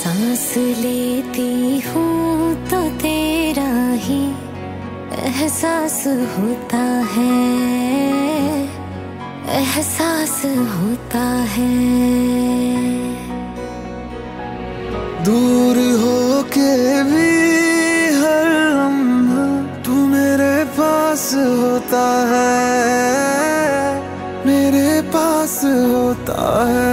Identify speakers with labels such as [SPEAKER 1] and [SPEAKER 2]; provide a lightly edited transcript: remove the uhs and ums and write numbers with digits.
[SPEAKER 1] सांस लेती हूँ तो तेरा ही एहसास होता है, एहसास होता है।
[SPEAKER 2] दूर हो के भी हर लम्हा तू मेरे पास होता है, मेरे पास होता है।